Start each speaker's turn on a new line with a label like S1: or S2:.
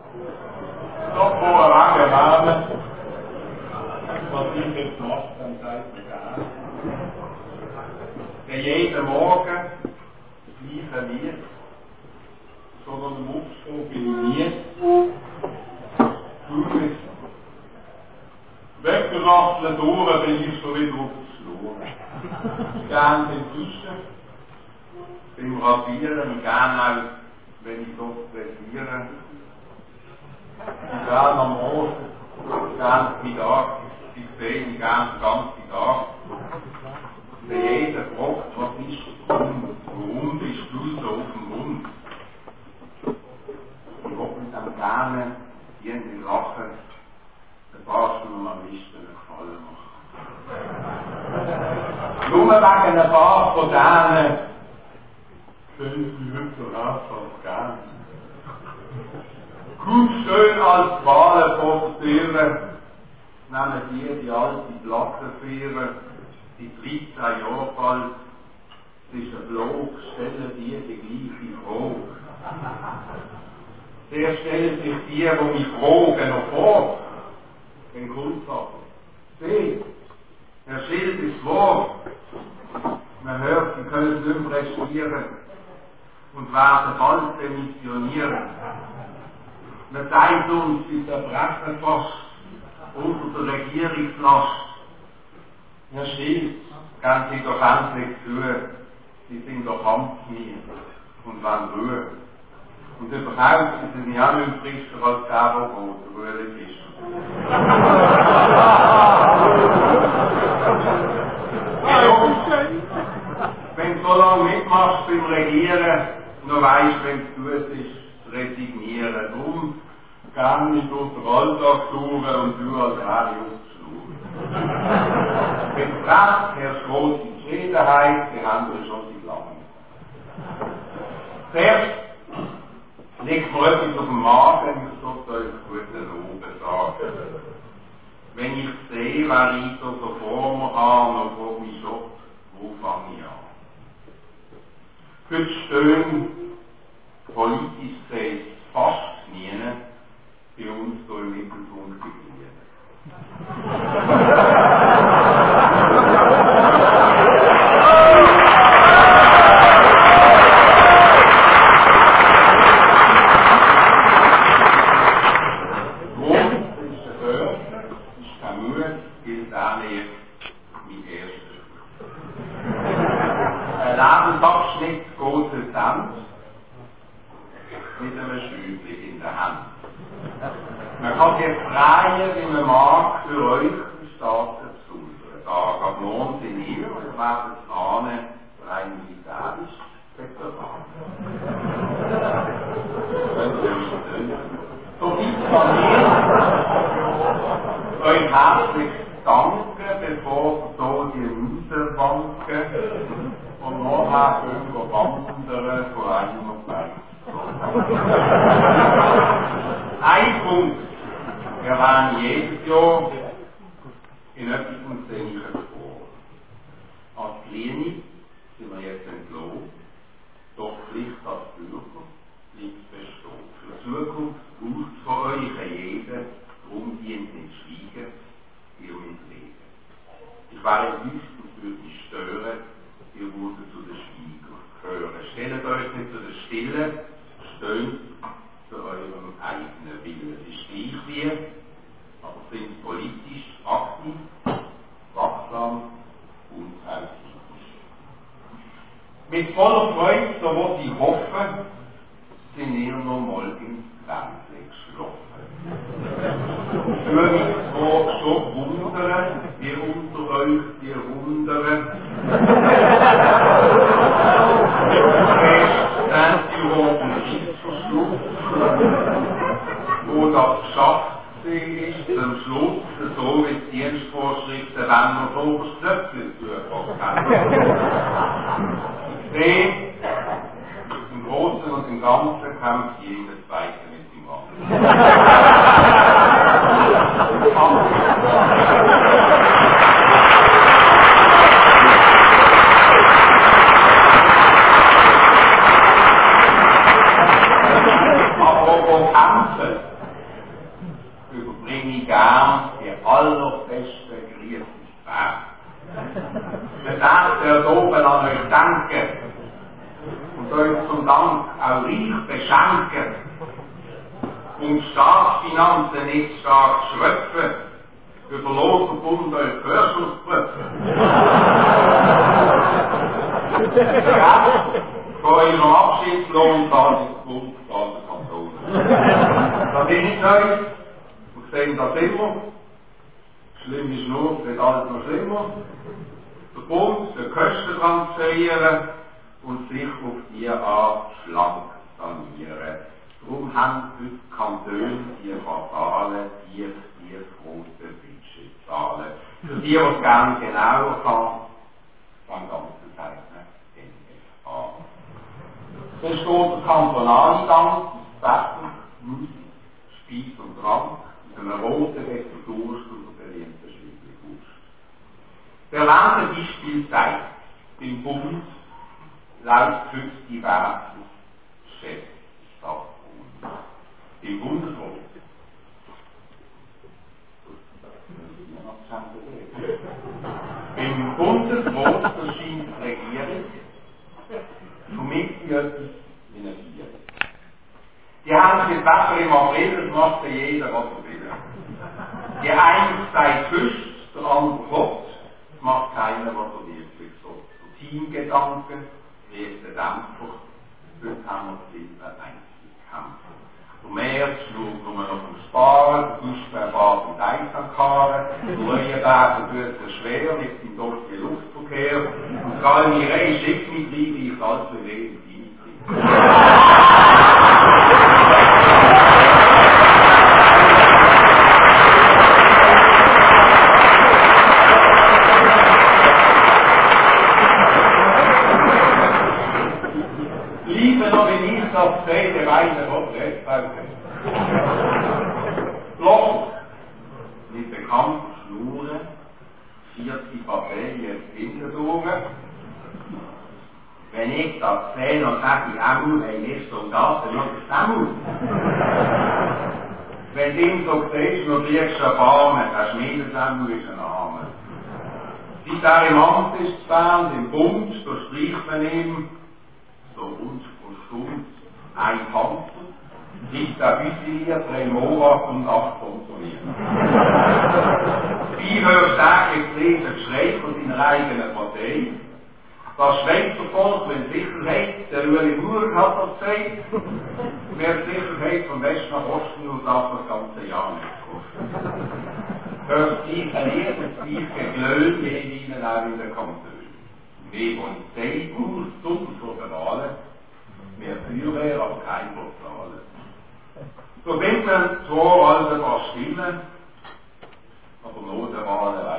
S1: Doch vor einer langen Name, was ich jetzt mache, dann sagt mir gar nicht. Der jeden Morgen gleiche Lied, sondern im Aufstehen bin ich nie. Du bist weggerasselt durch, bin ich schon wieder auf die Schnur. Gern den Tischen, beim Rasieren, gern auch, wenn ich dort frisiere. Gern am Morgen, gern Mittag, ich sehe ihn gern den ganzen Tag. Wenn jeder fragt, was ist warum bist du so auf dem Mund? Ich hoffe mit dem gerne, irgendwie lachen, dann darfst du mir am liebsten einen Gefallen machen. Nur wegen ein paar von denen, können die heute so raus gern. Gut schön als Wale vor der Türe, nehmen die alte Plattenführer, die 13 Jahre alt, es ist ein Flog, stellen die gleiche Frage. Der stellt sich die mich fragen, noch vor, den Grundsatz. Seht, Herr Schild ist wahr, man hört, sie können es nicht mehr registrieren und werden bald demissionieren. Man zeigt uns, sie zerbrechen fast unter der Regierungslast. Herr Schild, gehen Sie doch endlich zu, Sie sind doch Amtsmien und wollen Ruhe. Und überhaupt, Sie sind ja auch nicht frischer als der, der Ruhe ist. Wenn du so lange mitmachst beim Regieren, noch weisst, wenn es gut ist, resignieren. Darum gern nicht durch den Alltag suchen und du als wäre ich aufgeschlagen. Wenn es recht herrscht große Zufriedenheit, die haben wir schon seit langem. Zuerst liegt mir etwas auf dem Magen, ich sollte euch guten Loben sagen. Wenn ich sehe, wer ich so vor mir habe, dann frage ich mich schon, wo fange ich an? Heute stehen, politisch gesehen, fast nie bei uns so im Mittelpunkt geblieben. Lebensabschnitt geht Tanz mit einem Schübli in der Hand. Man kann sich freien, wie man mag, für euch steht ein besonderer Tag. Ab morgen sind wir, und werden es ahnen, rein militärisch separat. So viel von mir. Euch herzlich danken, bevor so die Mütter wanken. Und nachher können wir wandern von einem auf einen. Ein Punkt. Wir waren jedes Jahr in etwas vom Szenischen vor. Als Klinik sind wir jetzt entlohnt, doch Pflicht als Bürger bleibt bestehen. Für die Zukunft braucht es von euch jeden, darum dient nicht Schweigen, ihr mit Leben. Ich wäre enttäuscht und würde mich stören, ihr würdet zu den Schweiger gehören. Stellt euch nicht zu den Stillen, stöhnt zu eurem eigenen Willen. Es ist gleich wie, aber sind politisch aktiv, wachsam und authentisch. Mit voller Freude, so was ich hoffe, sind ihr noch mal ins Kränzchen geschlafen. Ich würde mich zwar schon wundern, wie unter euch die Wunderen dann die roten Kiesverschluss, wo das geschafft ist, zum Schluss, so wie die Dienstvorschriften, wenn wir so Verstöpsel zugepackt haben. Ich sehe, im Großen und im Ganzen kämpft jeder Zweite mit dem Wand. Apropos kämpfen, bringe ich gern die allerbeste Grießensprache. Der darf der oben an euch danken und euch zum Dank auch reich beschenken und Staatsfinanzen nicht stark schröpfen, über Los und Bund euch Vorschussprüfen. Ja, von eurem Abschiedslohn zahlt das Bund, zahlt der Kanton. Das bin ich euch. Wir sehen das immer. Schlimm ist nur, es wird alles noch schlimmer. Der Bund der Kosten transferieren und sich auf die Art schlank sanieren. Darum haben die Kantone die fatale, tiefrote Budgetzahlen. Für die, die es gerne genauer kann, dann ganze Zeichen NFA. Dann steht der kantonale Dank, Becken, Musik, Speis und Trank, mit einer roten Dekordurst und der berühmten Schwiegerwurst. Der erwähnte Beispiel zeigt, im Bund läuft heute die Werteschätzung im Bundesrat. Im Bundesrat erscheint die Regierung vermittelt etwas wie eine Vier. Die haben es besser im April, das macht ja jeder, was er will. Die eine sagt Fisch, der andere Gott, das macht keiner, was er wirklich so. Der Teamgedanke, wie der Dämpfer, heute haben wir das Leben Einzelkämpfer. Der März schaut nur noch vom Sparen, der Duschbär fährt im Eisankaren, der Leuenberger tut es schwer mit dem deutschen Luftverkehr und die Galmirei schickt mich rein, wie ich alles bewege und Liebe noch in Einsatz sehen, der Weine Porträt, Bloch, mit bekannten Schnuren, 40 Parteien jetzt Hintertouren. Wenn ich das sehe, dann sage ich auch, wenn ich so das, dann ist es auch. Wenn du ihn so siehst, dann kriegst du eine Farme, der Schmiedesammel ist ein Arme. Seit er im Amt ist, Bern, im Bund, da spricht man ihm, so Wunsch und Stund, ein Panzer, nicht der Füsilier, 3 Monate und 8 Konsonieren. Wie hörst du täglich lesen Geschrei von seiner eigenen Partei? Das Schweizer Volk will Sicherheit, der Ueli Burg hat das gesagt, mehr Sicherheit von Westen nach Osten und darf das ganze Jahr nicht kosten. Hörst du die gleiche Glöhn wie in ihnen auch in der Kantone. Mehr Polizei, Stunden vor der Wahlen, mehr Feuerwehr, aber kein Portale. So finden zwar alle was stimmen, aber nur der Wahlen